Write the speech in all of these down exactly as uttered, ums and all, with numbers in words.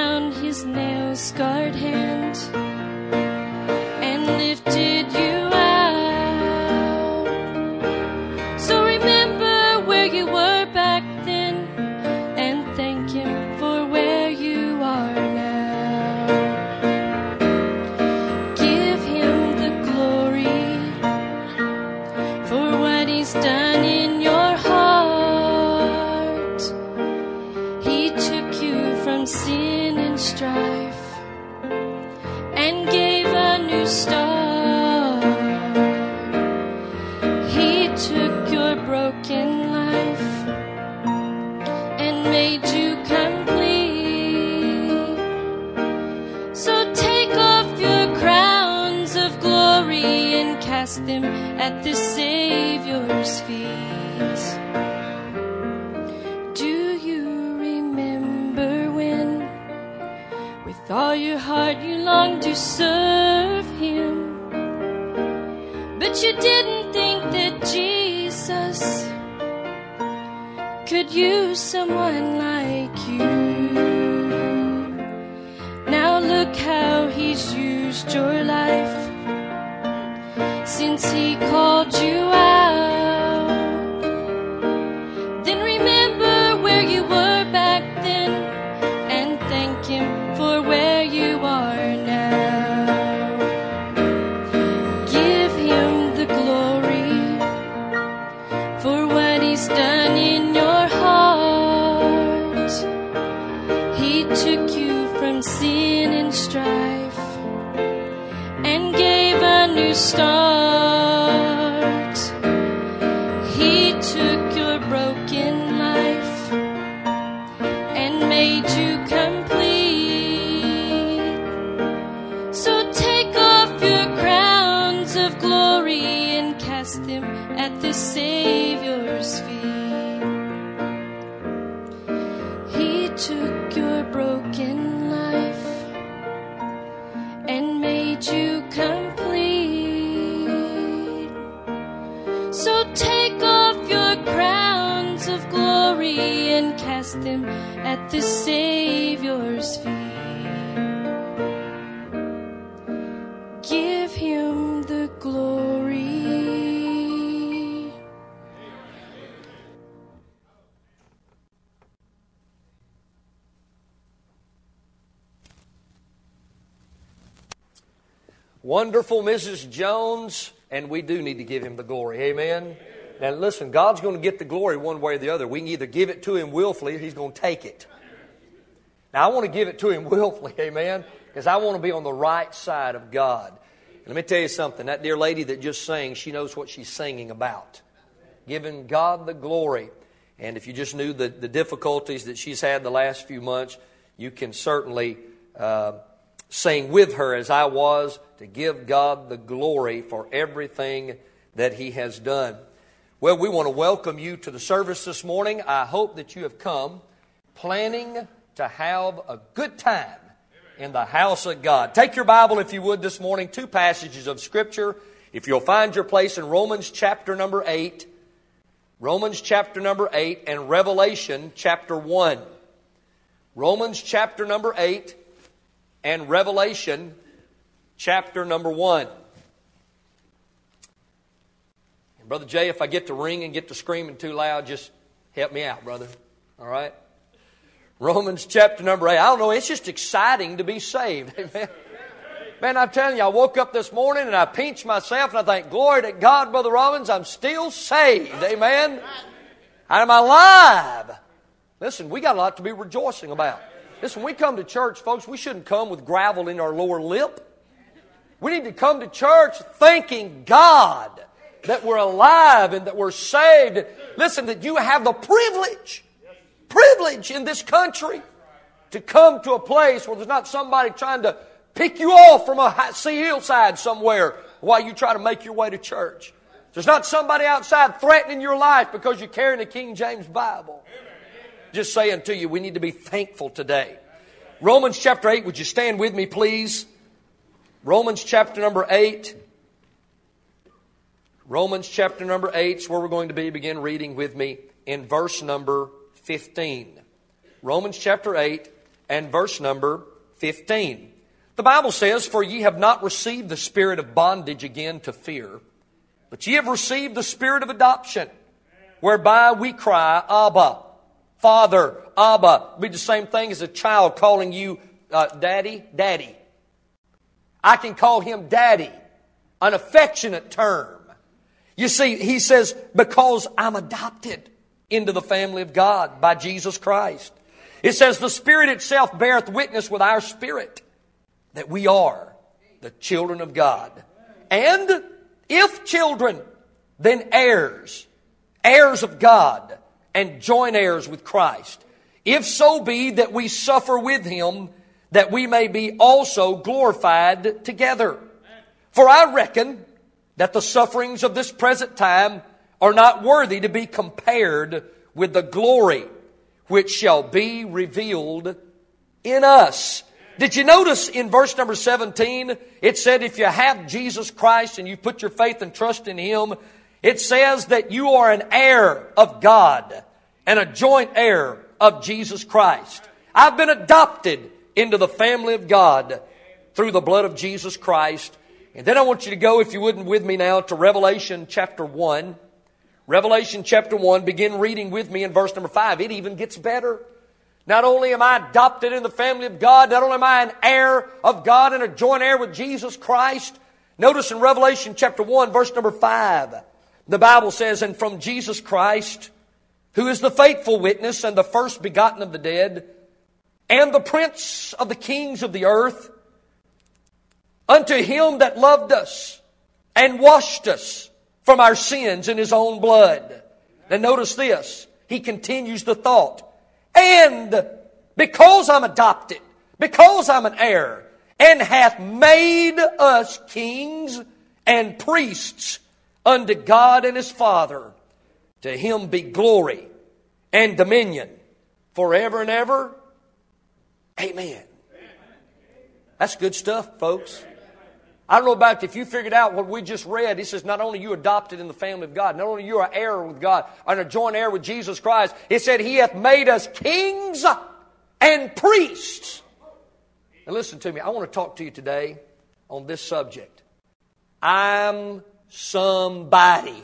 around his nail-scarred hand and lifted you out. So remember where you were back then and thank him for where you are now. Give him the glory for what he's done in your heart. He took you from sin and strife and gave a new start. He took your broken life and made you complete. So take off your crowns of glory and cast them at the Savior's feet. Do you remember when, with all your heart, you longed to serve him, but you didn't think that Jesus could use someone like you? Now look how he's used your life since he called you out. Then remember where you were back then and thank him for where you are now. Give him the glory for what he's done in your heart. He took you from sin and strife and gave a new start. He took your broken life and made you complete. So take off your crowns of glory and cast them at the Savior's feet. He took your broken life and made you complete. So take off your crowns of glory and cast them at the Savior's feet. Give him the glory. Wonderful Missus Jones, and we do need to give him the glory. Amen? Now listen, God's going to get the glory one way or the other. We can either give it to him willfully or he's going to take it. Now I want to give it to him willfully, amen, because I want to be on the right side of God. And let me tell you something, that dear lady that just sang, she knows what she's singing about. Giving God the glory. And if you just knew the, the difficulties that she's had the last few months, you can certainly uh, sing with her as I was, to give God the glory for everything that he has done. Well, we want to welcome you to the service this morning. I hope that you have come planning to have a good time in the house of God. Take your Bible, if you would, this morning, two passages of Scripture. If you'll find your place in Romans chapter number eight, Romans chapter number eight, and Revelation chapter one. Romans chapter number eight and Revelation chapter number one. And Brother Jay, if I get to ringing and get to screaming too loud, just help me out, brother. All right? Romans chapter number eight. I don't know, it's just exciting to be saved. Amen. Man, I'm telling you, I woke up this morning and I pinched myself and I think, glory to God, Brother Robbins, I'm still saved. Amen. I'm alive. Listen, we got a lot to be rejoicing about. Listen, when we come to church, folks, we shouldn't come with gravel in our lower lip. We need to come to church thanking God that we're alive and that we're saved. Listen, that you have the privilege, privilege in this country to come to a place where there's not somebody trying to pick you off from a sea hillside somewhere while you try to make your way to church. There's not somebody outside threatening your life because you're carrying a King James Bible. Just saying to you, we need to be thankful today. Romans chapter eight, would you stand with me, please? Romans chapter number eight. Romans chapter number eight is where we're going to be. Begin reading with me in verse number fifteen. Romans chapter eight and verse number fifteen. The Bible says, "For ye have not received the spirit of bondage again to fear, but ye have received the spirit of adoption, whereby we cry, Abba, Father, Abba." It'd be the same thing as a child calling you uh, Daddy, Daddy. I can call him Daddy, an affectionate term. You see, he says, because I'm adopted into the family of God by Jesus Christ. It says, "The Spirit itself beareth witness with our spirit that we are the children of God. And if children, then heirs, heirs of God, and joint heirs with Christ. If so be that we suffer with Him, that we may be also glorified together. For I reckon that the sufferings of this present time are not worthy to be compared with the glory which shall be revealed in us." Did you notice in verse number seventeen, it said if you have Jesus Christ and you put your faith and trust in Him, it says that you are an heir of God and a joint heir of Jesus Christ. I've been adopted into the family of God through the blood of Jesus Christ. And then I want you to go, if you wouldn't, with me now to Revelation chapter one. Revelation chapter one, begin reading with me in verse number five. It even gets better. Not only am I adopted in the family of God, not only am I an heir of God and a joint heir with Jesus Christ. Notice in Revelation chapter one, verse number five, the Bible says, "And from Jesus Christ, who is the faithful witness and the first begotten of the dead, and the prince of the kings of the earth, unto Him that loved us and washed us from our sins in His own blood." Now notice this. He continues the thought. "And because I'm adopted, because I'm an heir, and hath made us kings and priests unto God and His Father, to Him be glory and dominion forever and ever. Amen." That's good stuff, folks. I don't know about if you figured out what we just read. It says not only you adopted in the family of God, not only you are heir with God, and a joint heir with Jesus Christ. It said He hath made us kings and priests. Now listen to me. I want to talk to you today on this subject. I'm somebody.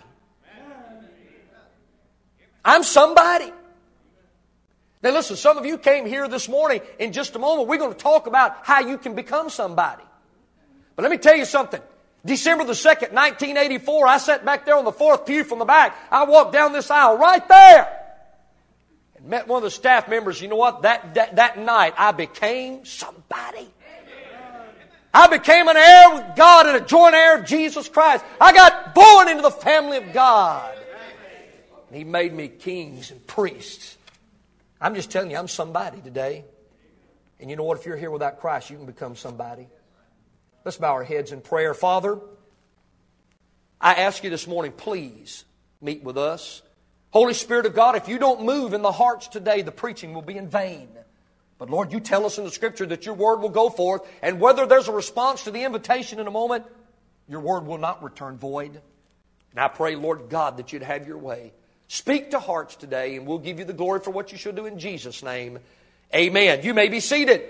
I'm somebody. Now listen, some of you came here this morning. In just a moment, we're going to talk about how you can become somebody. But let me tell you something. December the second, nineteen eighty-four, I sat back there on the fourth pew from the back. I walked down this aisle right there and met one of the staff members. You know what? That, that, that night, I became somebody. I became an heir with God and a joint heir of Jesus Christ. I got born into the family of God. And He made me kings and priests. I'm just telling you, I'm somebody today. And you know what? If you're here without Christ, you can become somebody. Let's bow our heads in prayer. Father, I ask you this morning, please meet with us. Holy Spirit of God, if you don't move in the hearts today, the preaching will be in vain. But Lord, you tell us in the Scripture that your word will go forth, and whether there's a response to the invitation in a moment, your word will not return void. And I pray, Lord God, that you'd have your way. Speak to hearts today, and we'll give you the glory for what you should do in Jesus' name. Amen. You may be seated.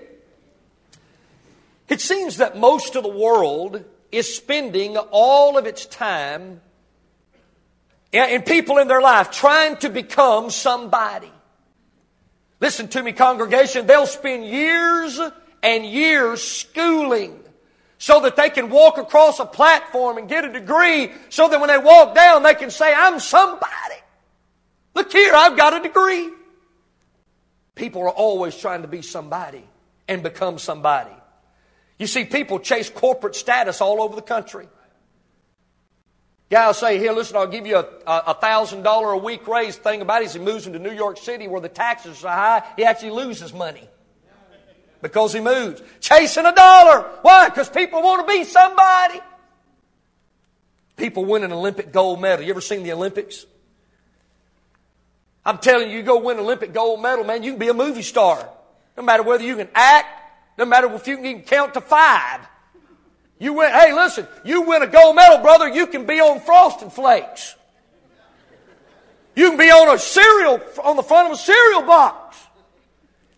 It seems that most of the world is spending all of its time and people in their life trying to become somebody. Listen to me, congregation. They'll spend years and years schooling so that they can walk across a platform and get a degree so that when they walk down they can say, I'm somebody. Look here, I've got a degree. People are always trying to be somebody and become somebody. You see, people chase corporate status all over the country. Guy will say, here, listen, I'll give you a, a, a thousand dollar a week raise. The thing about it is he moves into New York City where the taxes are so high, he actually loses money. Because he moves. Chasing a dollar. Why? Because people want to be somebody. People win an Olympic gold medal. You ever seen the Olympics? I'm telling you, you go win an Olympic gold medal, man, you can be a movie star. No matter whether you can act, no matter if you can even count to five. You win, hey, listen, you win a gold medal, brother, you can be on Frosted Flakes. You can be on a cereal, on the front of a cereal box.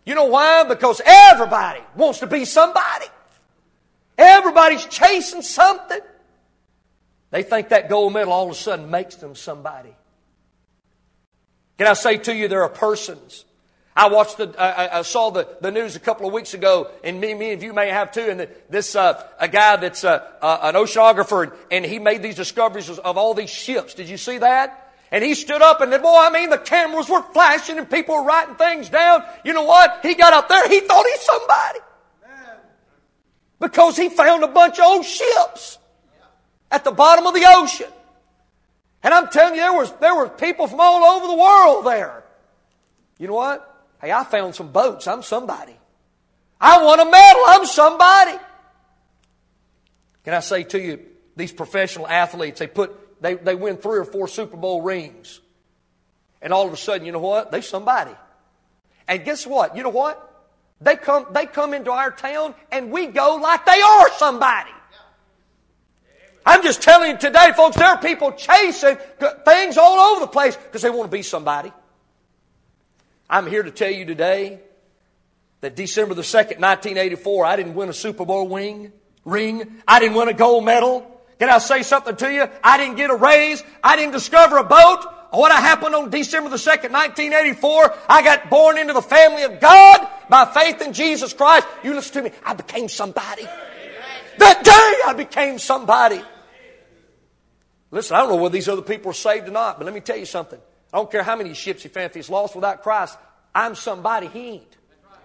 You know why? Because everybody wants to be somebody. Everybody's chasing something. They think that gold medal all of a sudden makes them somebody. Can I say to you, there are persons. I watched the, I, I saw the, the news a couple of weeks ago, and me, me and you may have too. And the, this uh, a guy that's uh, uh, an oceanographer, and he made these discoveries of all these ships. Did you see that? And he stood up, and boy, I mean, the cameras were flashing, and people were writing things down. You know what? He got up there, he thought he's somebody, because he found a bunch of old ships at the bottom of the ocean. And I'm telling you, there was there were people from all over the world there. You know what? Hey, I found some boats. I'm somebody. I won a medal. I'm somebody. Can I say to you, these professional athletes, they put they, they win three or four Super Bowl rings. And all of a sudden, you know what? They're somebody. And guess what? You know what? They come they come into our town and we go like they are somebody. I'm just telling you today, folks, there are people chasing things all over the place because they want to be somebody. I'm here to tell you today that December the second, nineteen eighty-four, I didn't win a Super Bowl ring. ring. I didn't win a gold medal. Can I say something to you? I didn't get a raise. I didn't discover a boat. What happened on December the second, nineteen eighty-four, I got born into the family of God by faith in Jesus Christ. You listen to me. I became somebody. That day I became somebody. Listen, I don't know whether these other people are saved or not, but let me tell you something. I don't care how many ships he found. If he's lost without Christ, I'm somebody. He ain't.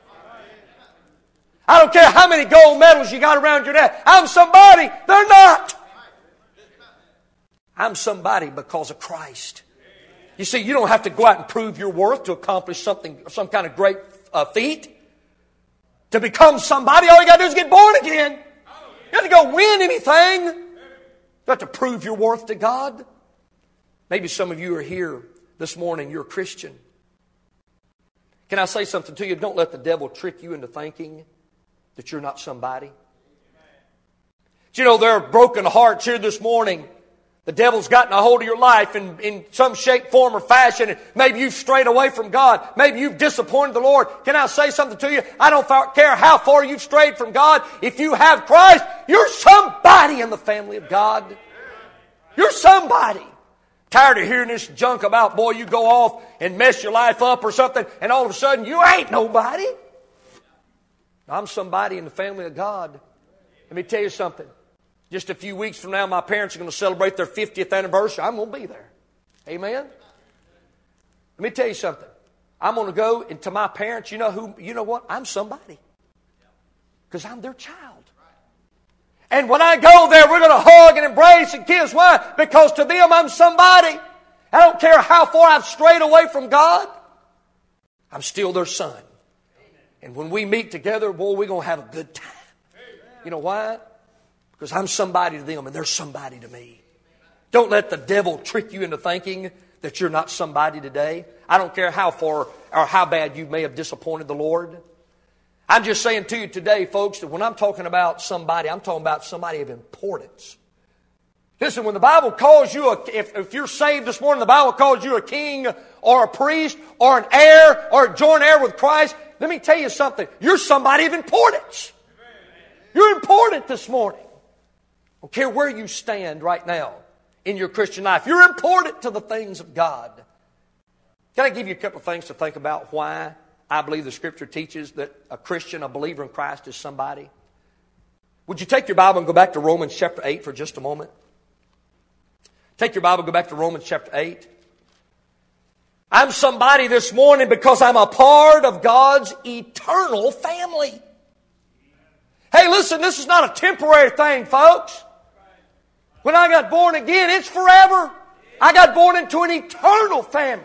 I don't care how many gold medals you got around your neck. I'm somebody. They're not. I'm somebody because of Christ. You see, you don't have to go out and prove your worth to accomplish something, some kind of great uh, feat. To become somebody, all you got to do is get born again. You have to go win anything. You have to prove your worth to God. Maybe some of you are here this morning, you're a Christian. Can I say something to you? Don't let the devil trick you into thinking that you're not somebody. But you know, there are broken hearts here this morning. The devil's gotten a hold of your life in, in some shape, form, or fashion. And maybe you've strayed away from God. Maybe you've disappointed the Lord. Can I say something to you? I don't care how far you've strayed from God. If you have Christ, you're somebody in the family of God. You're somebody. Tired of hearing this junk about, boy, you go off and mess your life up or something, and all of a sudden you ain't nobody. I'm somebody in the family of God. Let me tell you something. Just a few weeks from now, my parents are going to celebrate their fiftieth anniversary. I'm going to be there. Amen? Let me tell you something. I'm going to go into my parents. You know who? You know what? I'm somebody. Because I'm their child. And when I go there, we're going to hug and embrace and kiss. Why? Because to them, I'm somebody. I don't care how far I've strayed away from God. I'm still their son. And when we meet together, boy, we're going to have a good time. You know why? Because I'm somebody to them and they're somebody to me. Don't let the devil trick you into thinking that you're not somebody today. I don't care how far or how bad you may have disappointed the Lord. I'm just saying to you today, folks, that when I'm talking about somebody, I'm talking about somebody of importance. Listen, when the Bible calls you, a, if, if you're saved this morning, the Bible calls you a king or a priest or an heir or a joint heir with Christ, let me tell you something. You're somebody of importance. You're important this morning. I don't care where you stand right now in your Christian life. You're important to the things of God. Can I give you a couple of things to think about why I believe the Scripture teaches that a Christian, a believer in Christ is somebody? Would you take your Bible and go back to Romans chapter eight for just a moment? Take your Bible and go back to Romans chapter eight. I'm somebody this morning because I'm a part of God's eternal family. Hey, listen, this is not a temporary thing, folks. When I got born again, it's forever. I got born into an eternal family.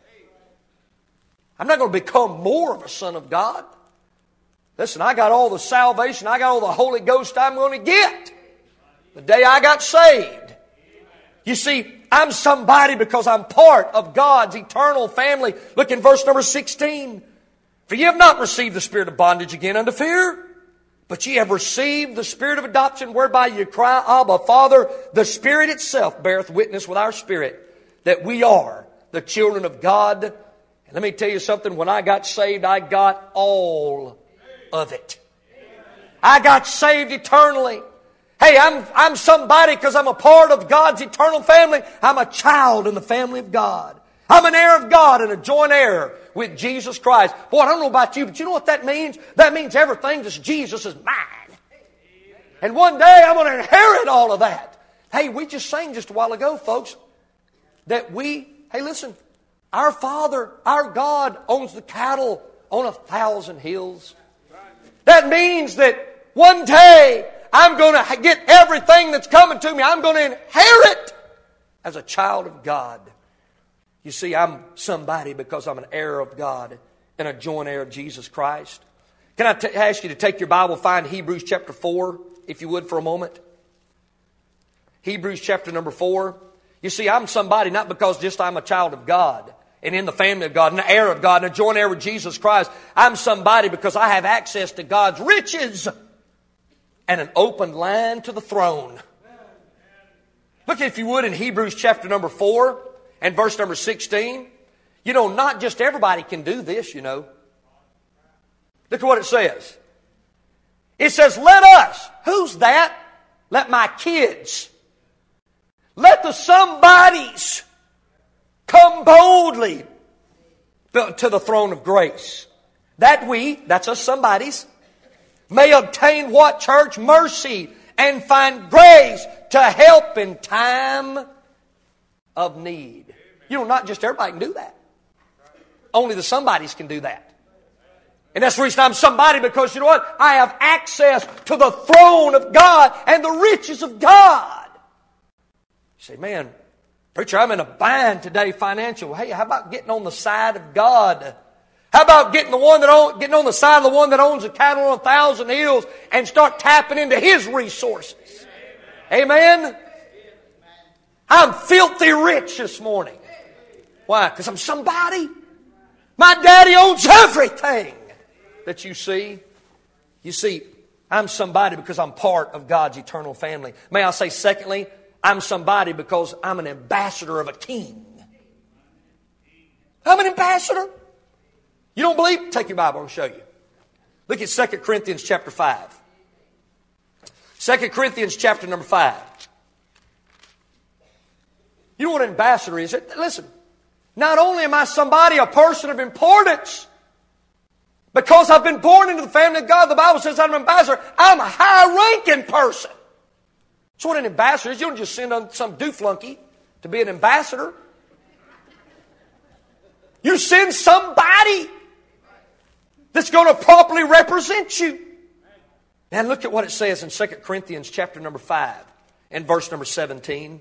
I'm not going to become more of a son of God. Listen, I got all the salvation, I got all the Holy Ghost I'm going to get the day I got saved. You see, I'm somebody because I'm part of God's eternal family. Look in verse number sixteen. For ye have not received the spirit of bondage again unto fear, but ye have received the spirit of adoption, whereby ye cry, Abba, Father. The Spirit itself beareth witness with our spirit that we are the children of God. And let me tell you something. When I got saved, I got all of it. I got saved eternally. Hey, I'm, I'm somebody because I'm a part of God's eternal family. I'm a child in the family of God. I'm an heir of God and a joint heir with Jesus Christ. Boy, I don't know about you, but you know what that means? That means everything that's Jesus is mine. And one day I'm going to inherit all of that. Hey, we just sang just a while ago, folks, that we, hey, listen, our Father, our God owns the cattle on a thousand hills. That means that one day I'm going to get everything that's coming to me. I'm going to inherit as a child of God. You see, I'm somebody because I'm an heir of God and a joint heir of Jesus Christ. Can I t- ask you to take your Bible, find Hebrews chapter four, if you would, for a moment? Hebrews chapter number four. You see, I'm somebody not because just I'm a child of God and in the family of God, and an heir of God, and a joint heir with Jesus Christ. I'm somebody because I have access to God's riches and an open line to the throne. Look, if you would, in Hebrews chapter number four and verse number sixteen. You know, not just everybody can do this, you know. Look at what it says. It says, let us. Who's that? Let my kids. Let the somebodies come boldly to the throne of grace. That we, that's us somebodies, may obtain what, church? Mercy and find grace to help in time of need. You know, not just everybody can do that. Only the somebodies can do that. And that's the reason I'm somebody, because you know what? I have access to the throne of God and the riches of God. You say, man, preacher, I'm in a bind today financial. Hey, how about getting on the side of God? How about getting the one that own, getting on the side of the one that owns the cattle on a thousand hills and start tapping into his resources? Amen? Amen? I'm filthy rich this morning. Why? Because I'm somebody. My daddy owns everything that you see. You see, I'm somebody because I'm part of God's eternal family. May I say, secondly, I'm somebody because I'm an ambassador of a king. I'm an ambassador. You don't believe? Take your Bible, I'll show you. Look at Second Corinthians chapter five. Second Corinthians chapter number five. You know what an ambassador is? Listen, not only am I somebody, a person of importance, because I've been born into the family of God, the Bible says I'm an ambassador. I'm a high-ranking person. That's what an ambassador is. You don't just send on some dooflunky to be an ambassador. You send somebody that's going to properly represent you. And look at what it says in Second Corinthians chapter number five and verse number seventeen.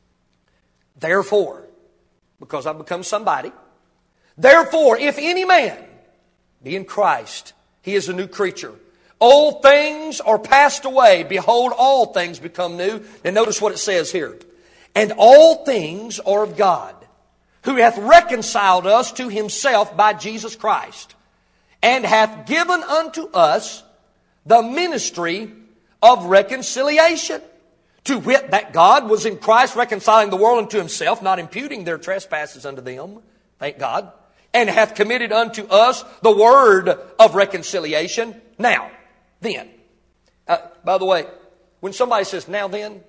Therefore, because I've become somebody, therefore, if any man be in Christ, he is a new creature. Old things are passed away. Behold, all things become new. And notice what it says here. And all things are of God, who hath reconciled us to himself by Jesus Christ, and hath given unto us the ministry of reconciliation. To wit, that God was in Christ reconciling the world unto himself, not imputing their trespasses unto them. Thank God. And hath committed unto us the word of reconciliation. Now, then. Uh, by the way, when somebody says, now then,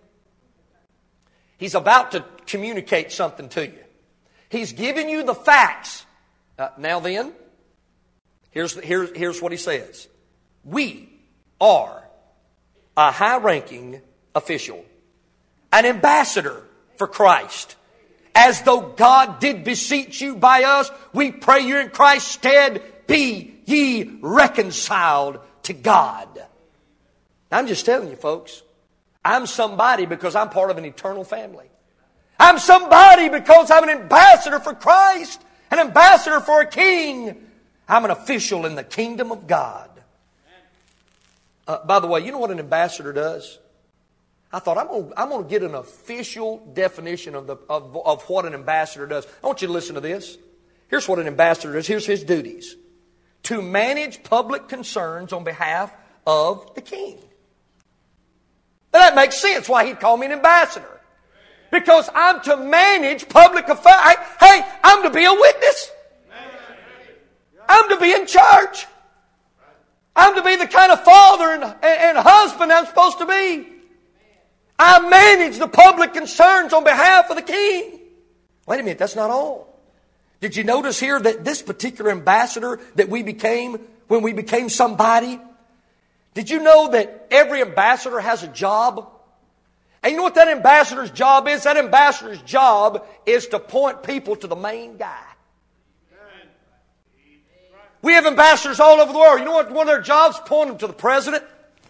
he's about to communicate something to you. He's giving you the facts. Uh, now then, here's, here's, here's what he says. We are a high-ranking official, an ambassador for Christ. As though God did beseech you by us, we pray you in Christ's stead, be ye reconciled to God. I'm just telling you, folks, I'm somebody because I'm part of an eternal family. I'm somebody because I'm an ambassador for Christ, an ambassador for a king. I'm an official in the kingdom of God. Uh, by the way, you know what an ambassador does? I thought, I'm going, to, I'm going to get an official definition of, the, of, of what an ambassador does. I want you to listen to this. Here's what an ambassador does. Here's his duties. To manage public concerns on behalf of the king. Now that makes sense why he'd call me an ambassador. Because I'm to manage public affairs. Hey, I'm to be a witness. I'm to be in church. I'm to be the kind of father and, and, and husband I'm supposed to be. I manage the public concerns on behalf of the king. Wait a minute, that's not all. Did you notice here that this particular ambassador that we became when we became somebody? Did you know that every ambassador has a job? And you know what that ambassador's job is? That ambassador's job is to point people to the main guy. We have ambassadors all over the world. You know what one of their jobs? Point them to the president.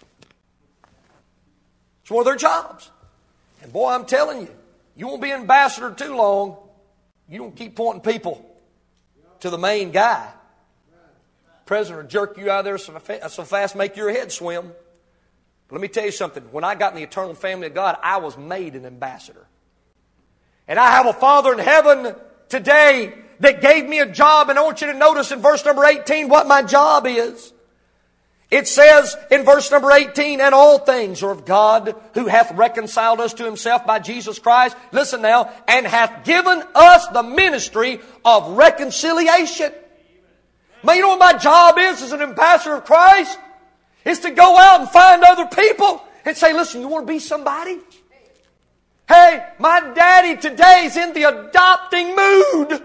It's one of their jobs. And boy, I'm telling you, you won't be an ambassador too long. You don't keep pointing people to the main guy. The president will jerk you out of there so fast, make your head swim. But let me tell you something. When I got in the eternal family of God, I was made an ambassador. And I have a Father in heaven today that gave me a job. And I want you to notice in verse number eighteen what my job is. It says in verse number eighteen, and all things are of God, who hath reconciled us to himself by Jesus Christ. Listen now, and hath given us the ministry of reconciliation. Man, you know what my job is as an ambassador of Christ? Is to go out and find other people and say, listen, you want to be somebody? Hey, my daddy today's in the adopting mood.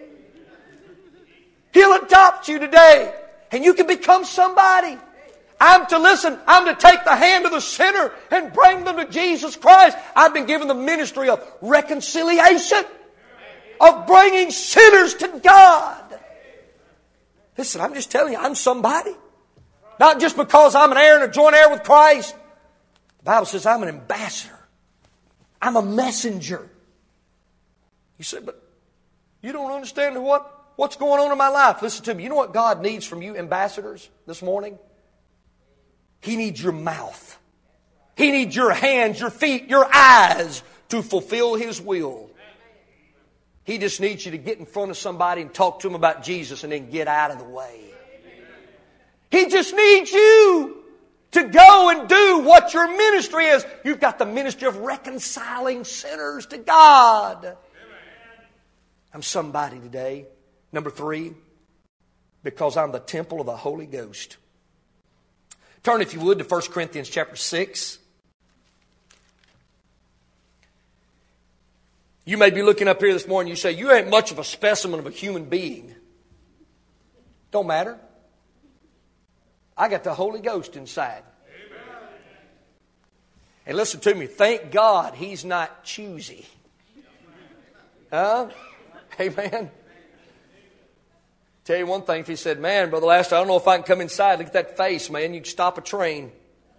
He'll adopt you today and you can become somebody. I'm to listen, I'm to take the hand of the sinner and bring them to Jesus Christ. I've been given the ministry of reconciliation, of bringing sinners to God. Listen, I'm just telling you, I'm somebody. Not just because I'm an heir and a joint heir with Christ. The Bible says I'm an ambassador. I'm a messenger. You say, but you don't understand what, what's going on in my life. Listen to me. You know what God needs from you ambassadors this morning? He needs your mouth. He needs your hands, your feet, your eyes to fulfill His will. He just needs you to get in front of somebody and talk to them about Jesus and then get out of the way. He just needs you to go and do what your ministry is. You've got the ministry of reconciling sinners to God. I'm somebody today. Number three, because I'm the temple of the Holy Ghost. Turn, if you would, to First Corinthians chapter six. You may be looking up here this morning and you say, you ain't much of a specimen of a human being. Don't matter. I got the Holy Ghost inside. Amen. And listen to me. Thank God He's not choosy. Huh? Amen. Tell you one thing. If He said, man, Brother Laster, I don't know if I can come inside. Look at that face, man. You can stop a train.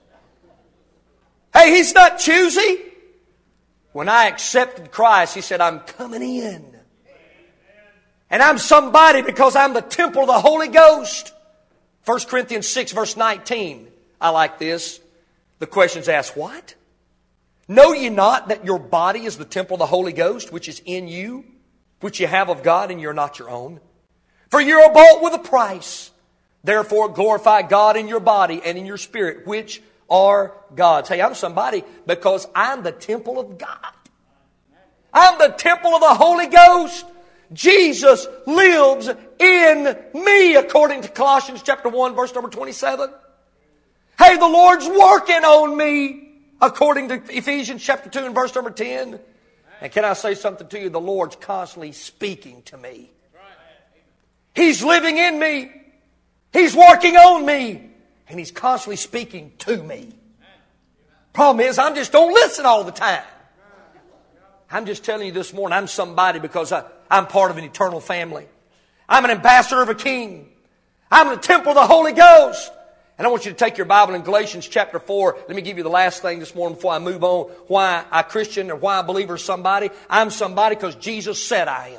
Hey, He's not choosy. When I accepted Christ, He said, I'm coming in. And I'm somebody because I'm the temple of the Holy Ghost. First Corinthians six, verse nineteen. I like this. The question's asked, what? Know ye not that your body is the temple of the Holy Ghost, which is in you, which you have of God, and you're not your own? For you are bought with a price. Therefore glorify God in your body and in your spirit, which are God's. Hey, I'm somebody because I'm the temple of God. I'm the temple of the Holy Ghost. Jesus lives in me, according to Colossians chapter one, verse number twenty-seven. Hey, the Lord's working on me, according to Ephesians chapter two and verse number ten. And can I say something to you? The Lord's constantly speaking to me. He's living in me. He's working on me. And He's constantly speaking to me. Problem is, I just don't listen all the time. I'm just telling you this morning, I'm somebody because I, I'm part of an eternal family. I'm an ambassador of a king. I'm the temple of the Holy Ghost. And I want you to take your Bible in Galatians chapter four. Let me give you the last thing this morning before I move on. Why a Christian or why a believer is somebody. I'm somebody because Jesus said I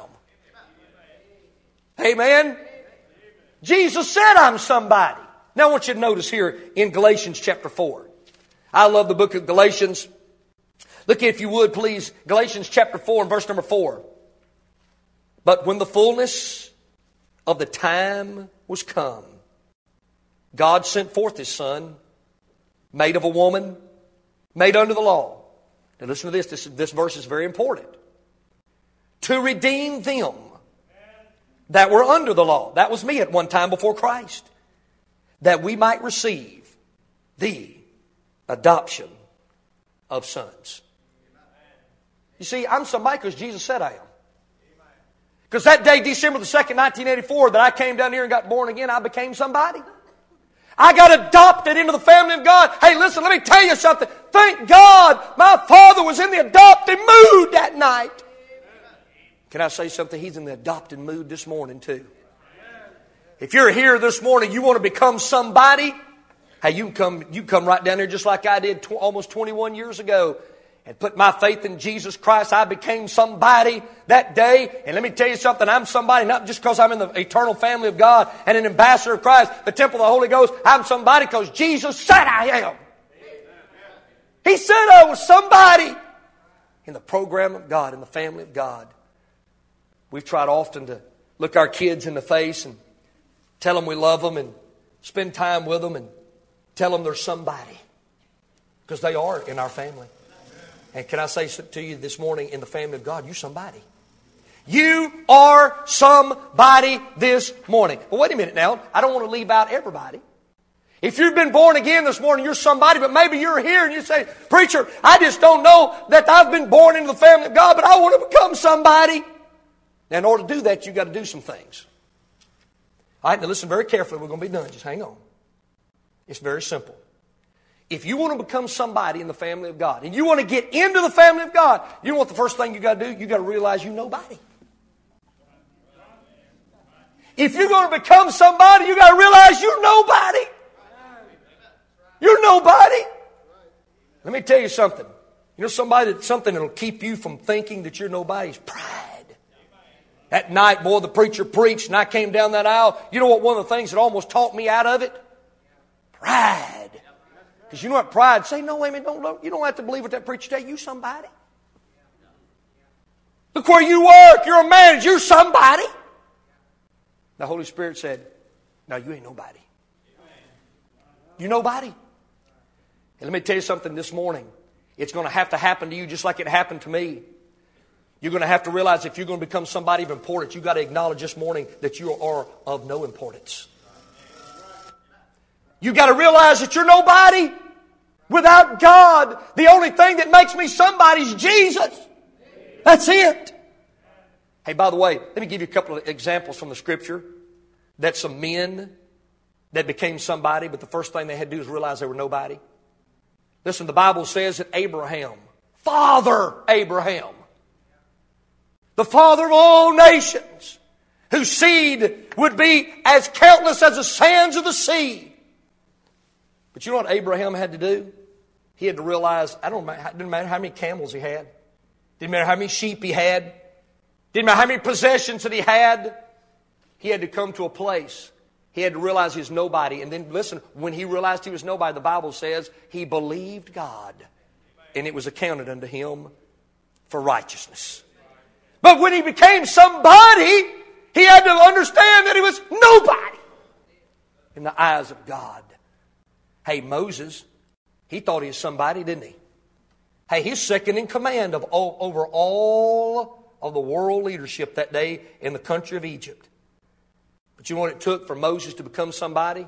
am. Amen? Jesus said I'm somebody. Now I want you to notice here in Galatians chapter four. I love the book of Galatians. Look, if you would, please, Galatians chapter four and verse number four. But when the fullness of the time was come, God sent forth His Son, made of a woman, made under the law. Now listen to this. This, this verse is very important. To redeem them that were under the law. That was me at one time before Christ. That we might receive the adoption of sons. You see, I'm somebody because Jesus said I am. Because that day, December the second, nineteen eighty-four, that I came down here and got born again, I became somebody. I got adopted into the family of God. Hey, listen, let me tell you something. Thank God my father was in the adopted mood that night. Can I say something? He's in the adopted mood this morning too. If you're here this morning, you want to become somebody, hey, you can come, you can come right down here just like I did tw- almost twenty-one years ago and put my faith in Jesus Christ. I became somebody that day. And let me tell you something. I'm somebody not just because I'm in the eternal family of God and an ambassador of Christ, the temple of the Holy Ghost. I'm somebody because Jesus said I am. He said I was somebody in the program of God, in the family of God. We've tried often to look our kids in the face and tell them we love them and spend time with them and tell them they're somebody. Because they are in our family. And can I say to you this morning, in the family of God, you're somebody. You are somebody this morning. Well, wait a minute now. I don't want to leave out everybody. If you've been born again this morning, you're somebody, but maybe you're here and you say, preacher, I just don't know that I've been born into the family of God, but I want to become somebody. Now, in order to do that, you've got to do some things. All right, now listen very carefully. We're going to be done. Just hang on. It's very simple. If you want to become somebody in the family of God, and you want to get into the family of God, you know what the first thing you got to do? You got to realize you're nobody. If you're going to become somebody, you got to realize you're nobody. You're nobody. Let me tell you something. You know somebody that something that'll keep you from thinking that you're nobody is pride. That night, boy, the preacher preached and I came down that aisle. You know what one of the things that almost talked me out of it? Pride. Because you know what pride say? No, wait a minute, don't, you don't have to believe what that preacher said. You somebody. Look where you work. You're a manager. You're somebody. The Holy Spirit said, no, you ain't nobody. You're nobody. And let me tell you something this morning. It's going to have to happen to you just like it happened to me. You're going to have to realize if you're going to become somebody of importance, you've got to acknowledge this morning that you are of no importance. You've got to realize that you're nobody without God. The only thing that makes me somebody is Jesus. That's it. Hey, by the way, let me give you a couple of examples from the Scripture that some men that became somebody, but the first thing they had to do is realize they were nobody. Listen, the Bible says that Abraham, Father Abraham, the father of all nations, whose seed would be as countless as the sands of the sea. But you know what Abraham had to do? He had to realize, I don't know, it didn't matter how many camels he had. Didn't matter how many sheep he had. Didn't matter how many possessions that he had. He had to come to a place. He had to realize he was nobody. And then listen, when he realized he was nobody, the Bible says he believed God. And it was accounted unto him for righteousness. But when he became somebody, he had to understand that he was nobody in the eyes of God. Hey, Moses, he thought he was somebody, didn't he? Hey, he's second in command of all, over all of the world leadership that day in the country of Egypt. But you know what it took for Moses to become somebody?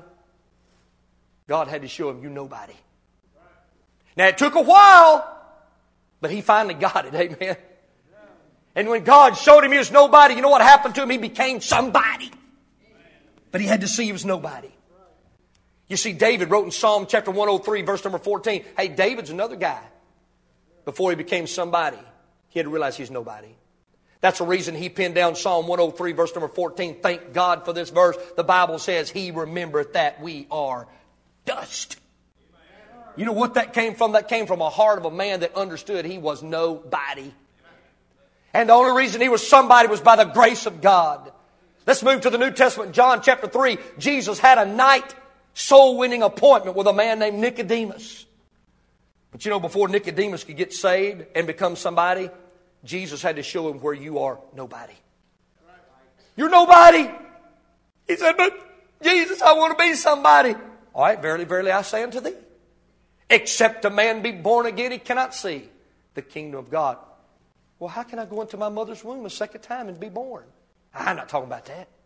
God had to show him, you're nobody. Now, it took a while, but he finally got it, amen? And when God showed him he was nobody, you know what happened to him? He became somebody. But he had to see he was nobody. You see, David wrote in Psalm chapter one oh three, verse number fourteen. Hey, David's another guy. Before he became somebody, he had to realize he's nobody. That's the reason he penned down Psalm one oh three, verse number fourteen. Thank God for this verse. The Bible says, He remembereth that we are dust. You know what that came from? That came from a heart of a man that understood he was nobody. And the only reason he was somebody was by the grace of God. Let's move to the New Testament. John chapter three. Jesus had a night soul-winning appointment with a man named Nicodemus. But you know, before Nicodemus could get saved and become somebody, Jesus had to show him where you are nobody. You're nobody. He said, but Jesus, I want to be somebody. All right, verily, verily, I say unto thee, except a man be born again, he cannot see the kingdom of God. Well, how can I go into my mother's womb a second time and be born? I'm not talking about that.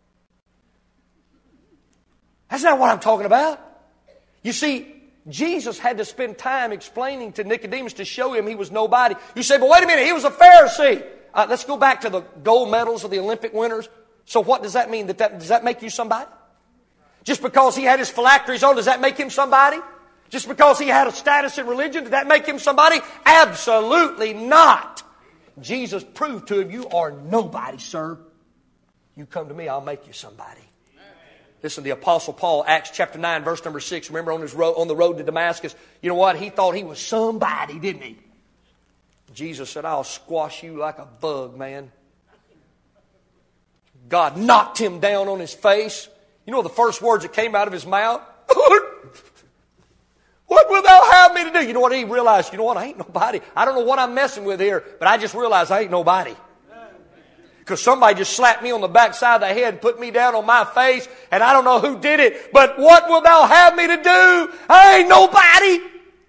That's not what I'm talking about. You see, Jesus had to spend time explaining to Nicodemus to show him he was nobody. You say, but wait a minute, he was a Pharisee. Uh, let's go back to the gold medals of the Olympic winners. So what does that mean? That that, does that make you somebody? Just because he had his phylacteries on, does that make him somebody? Just because he had a status in religion, did that make him somebody? Absolutely not. Jesus proved to him, you are nobody, sir. You come to me, I'll make you somebody. Listen, the Apostle Paul, Acts chapter nine, verse number six. Remember on his road, on the road to Damascus, you know what? He thought he was somebody, didn't he? Jesus said, I'll squash you like a bug, man. God knocked him down on his face. You know the first words that came out of his mouth? Lord, what wilt thou have me to do? You know what he realized? You know what? I ain't nobody. I don't know what I'm messing with here, but I just realized I ain't nobody. Because somebody just slapped me on the backside of the head and put me down on my face, and I don't know who did it, but what will thou have me to do? I ain't nobody.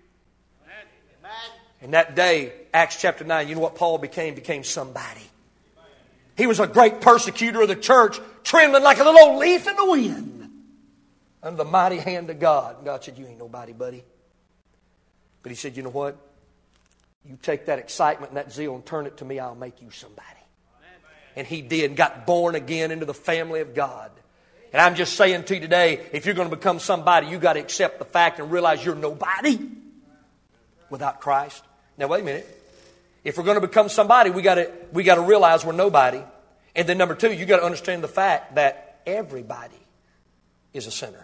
And that day, Acts chapter nine, you know what Paul became? Became somebody. He was a great persecutor of the church, trembling like a little old leaf in the wind under the mighty hand of God. And God said, you ain't nobody, buddy. But he said, you know what? You take that excitement and that zeal and turn it to me, I'll make you somebody. And he did, and got born again into the family of God. And I'm just saying to you today, if you're going to become somebody, you've got to accept the fact and realize you're nobody without Christ. Now, wait a minute. If we're going to become somebody, we got to we got to realize we're nobody. And then number two, you got to understand the fact that everybody is a sinner.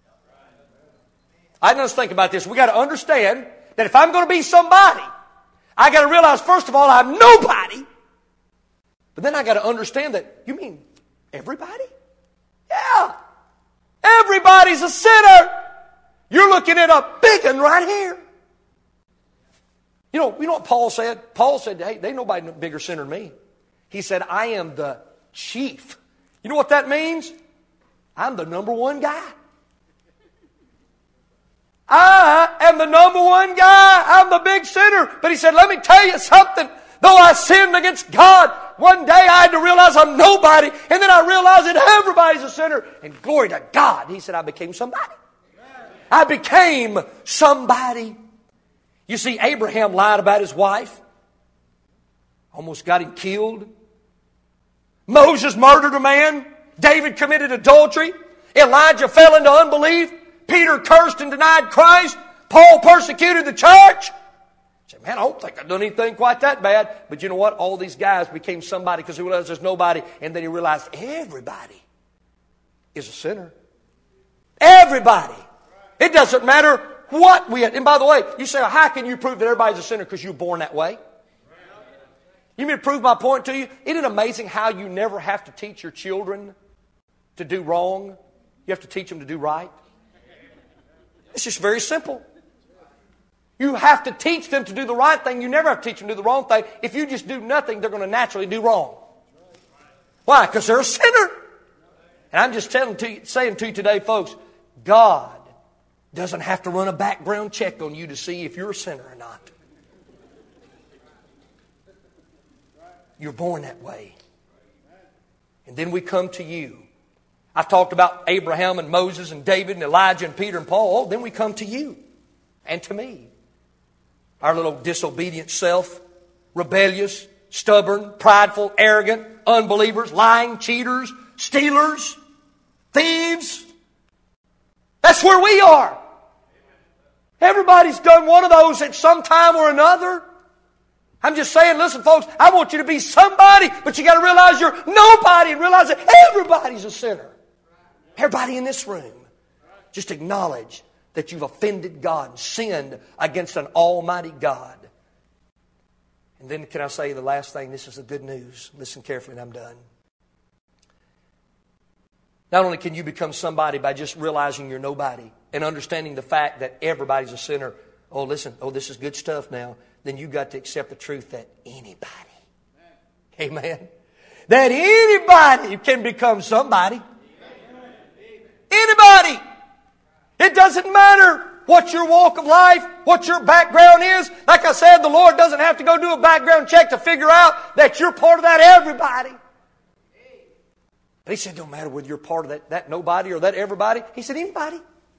I just think about this. We got to understand that if I'm going to be somebody, I got to realize first of all I'm nobody. But then I got to understand that, you mean everybody? Yeah. Everybody's a sinner. You're looking at a big one right here. You know, you know what Paul said? Paul said, hey, they ain't nobody bigger sinner than me. He said, I am the chief. You know what that means? I'm the number one guy. I am the number one guy. I'm the big sinner. But he said, let me tell you something. Though I sinned against God, one day I had to realize I'm nobody. And then I realized that everybody's a sinner. And glory to God, he said, I became somebody. I became somebody. You see, Abraham lied about his wife. Almost got him killed. Moses murdered a man. David committed adultery. Elijah fell into unbelief. Peter cursed and denied Christ. Paul persecuted the church. Say, man, I don't think I've done anything quite that bad. But you know what? All these guys became somebody because he realized there's nobody. And then he realized everybody is a sinner. Everybody. It doesn't matter what we had. And by the way, you say, well, how can you prove that everybody's a sinner? Because you were born that way. You mean to prove my point to you? Isn't it amazing how you never have to teach your children to do wrong? You have to teach them to do right. It's just very simple. You have to teach them to do the right thing. You never have to teach them to do the wrong thing. If you just do nothing, they're going to naturally do wrong. Why? Because they're a sinner. And I'm just telling to you, saying to you today, folks, God doesn't have to run a background check on you to see if you're a sinner or not. You're born that way. And then we come to you. I've talked about Abraham and Moses and David and Elijah and Peter and Paul. Then we come to you and to me. Our little disobedient self, rebellious, stubborn, prideful, arrogant, unbelievers, lying, cheaters, stealers, thieves. That's where we are. Everybody's done one of those at some time or another. I'm just saying, listen, folks, I want you to be somebody, but you got to realize you're nobody and realize that everybody's a sinner. Everybody in this room. Just acknowledge that you've offended God and sinned against an almighty God. And then can I say the last thing? This is the good news. Listen carefully and I'm done. Not only can you become somebody by just realizing you're nobody and understanding the fact that everybody's a sinner. Oh, listen, oh, this is good stuff now. Then you've got to accept the truth that anybody, amen, that anybody can become somebody. Anybody. It doesn't matter what your walk of life, what your background is. Like I said, the Lord doesn't have to go do a background check to figure out that you're part of that everybody. But he said, don't matter whether you're part of that, that nobody or that everybody. He said, anybody.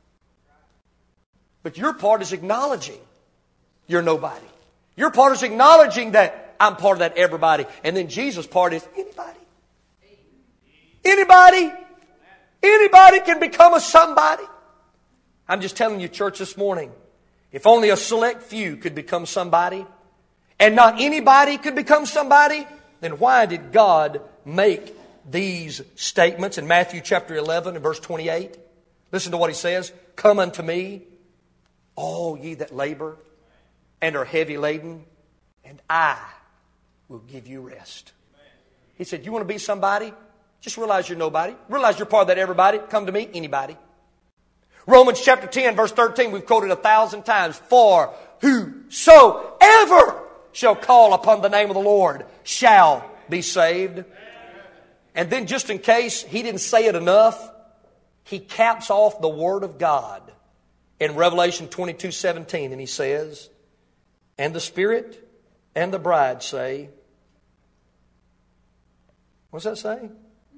But your part is acknowledging you're nobody. Your part is acknowledging that I'm part of that everybody. And then Jesus' part is anybody. Anybody. Anybody can become a somebody. I'm just telling you, church, this morning, if only a select few could become somebody, and not anybody could become somebody, then why did God make these statements in Matthew chapter eleven and verse twenty-eight? Listen to what He says. Come unto me, all ye that labor and are heavy laden, and I will give you rest. He said, you want to be somebody? Just realize you're nobody. Realize you're part of that everybody. Come to me, anybody. Romans chapter ten, verse thirteen, we've quoted a thousand times. For whosoever shall call upon the name of the Lord shall be saved. And then just in case he didn't say it enough, he caps off the Word of God in Revelation twenty-two seventeen, and he says, and the Spirit and the bride say, what's that say?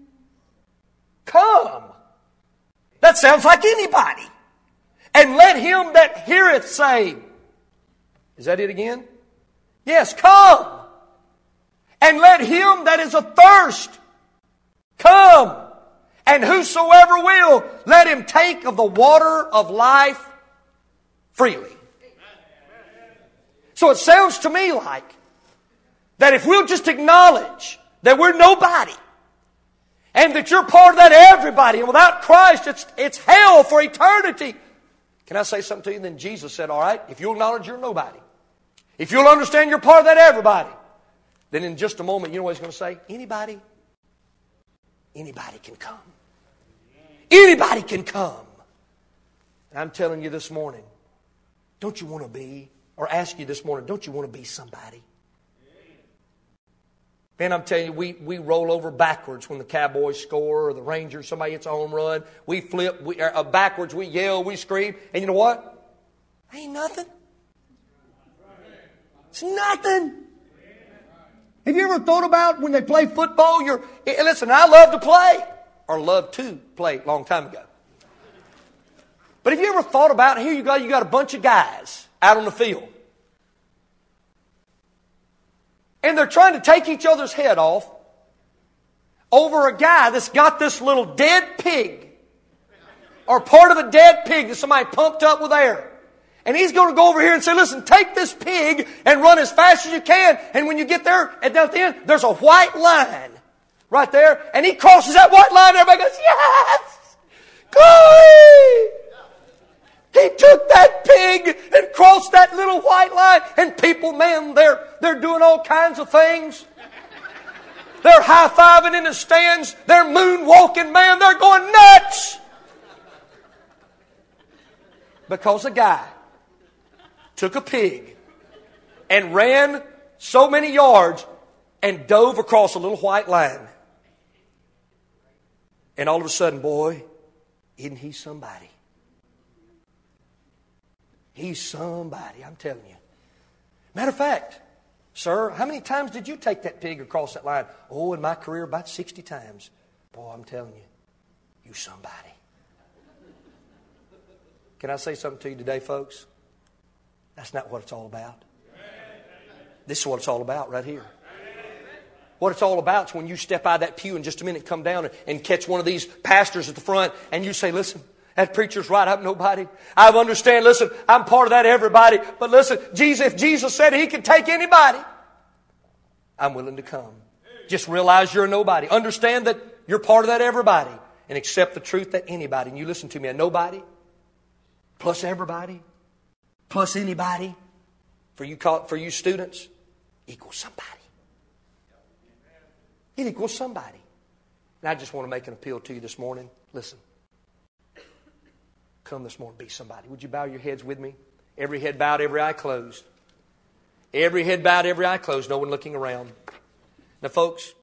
Come. That sounds like anybody. And let him that heareth say, is that it again? Yes, come. And let him that is athirst come. And whosoever will, let him take of the water of life freely. So it sounds to me like that if we'll just acknowledge that we're nobody, and that you're part of that everybody, and without Christ it's, it's hell for eternity. Can I say something to you? Then Jesus said, all right, if you'll acknowledge you're nobody, if you'll understand you're part of that everybody, then in just a moment, you know what He's going to say? Anybody, anybody can come. Anybody can come. And I'm telling you this morning, don't you want to be, or ask you this morning, don't you want to be somebody? Man, I'm telling you, we, we roll over backwards when the Cowboys score or the Rangers, somebody hits a home run. We flip we, uh, backwards, we yell, we scream. And you know what? Ain't nothing. It's nothing. Have you ever thought about when they play football? You're, listen, I love to play, or love to play a long time ago. But have you ever thought about, here you go, you got a bunch of guys out on the field. And they're trying to take each other's head off over a guy that's got this little dead pig, or part of a dead pig that somebody pumped up with air. And he's going to go over here and say, listen, take this pig and run as fast as you can. And when you get there, at the end, there's a white line right there. And he crosses that white line and everybody goes, yes! Glory! He took that pig and crossed that little white line. And people, man, they're, they're doing all kinds of things. They're high-fiving in the stands. They're moonwalking, man. They're going nuts. Because a guy took a pig and ran so many yards and dove across a little white line. And all of a sudden, boy, isn't he somebody? He's somebody, I'm telling you. Matter of fact, sir, how many times did you take that pig across that line? Oh, in my career, about sixty times. Boy, I'm telling you, you somebody. Can I say something to you today, folks? That's not what it's all about. This is what it's all about right here. What it's all about is when you step out of that pew in just a minute, come down and, and catch one of these pastors at the front, and you say, listen, that preacher's right, I'm nobody. I understand, listen, I'm part of that everybody. But listen, Jesus, if Jesus said He could take anybody, I'm willing to come. Just realize you're a nobody. Understand that you're part of that everybody. And accept the truth that anybody, and you listen to me, a nobody plus everybody plus anybody, for you for you students, equals somebody. It equals somebody. And I just want to make an appeal to you this morning. Listen. Come this morning, be somebody. Would you bow your heads with me? Every head bowed, every eye closed. Every head bowed, every eye closed. No one looking around. Now, folks,